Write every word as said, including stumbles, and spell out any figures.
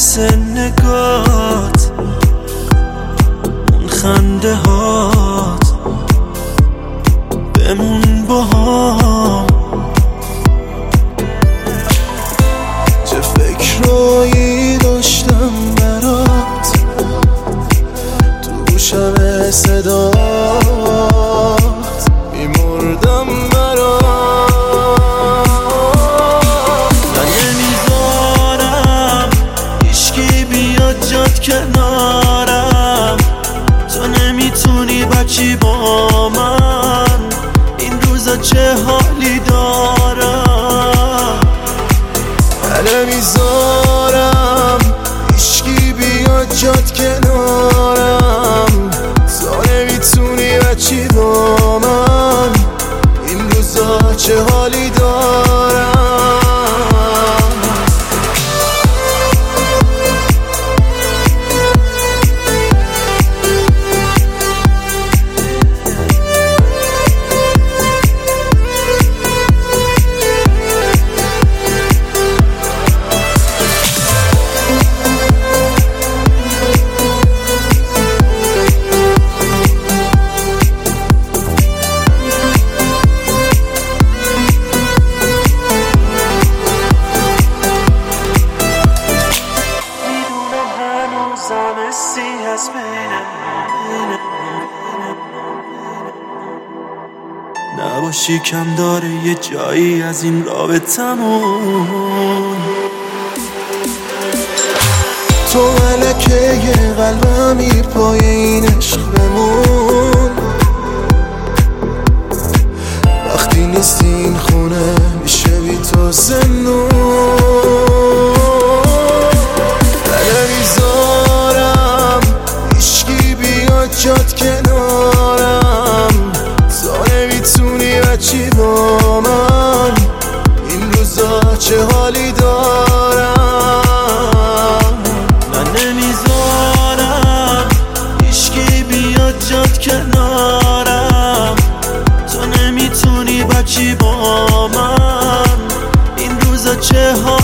واسه نگات، اون خنده هات، بمون با هم. چه فکرایی داشتم برات، تو گوشم صدات میمردم برات. من نمیذارم هیچکی بیاد جات کنارم، تو نمیتونی بچی با من، این روزا چه حالی دارم. من نمیذارم هیچکی بیاد جات کنارم، تو نمیتونی بچی با من، این روزا چه حالی دارم. نباشی کم داره یه جایی از این رابطمون. تو ملکه قلبمی پای این عشق بمون. وقتی نیستی این خونه میشه بی تو زنون. نمیذارم هیچکی بیاد جات کنارم، تو نمیتونی بچی با من، این روزا چه حالی دارم. من نمیذارم هیچکی بیاد جات کنارم، تو نمیتونی بچی با من، این روزا چه حالی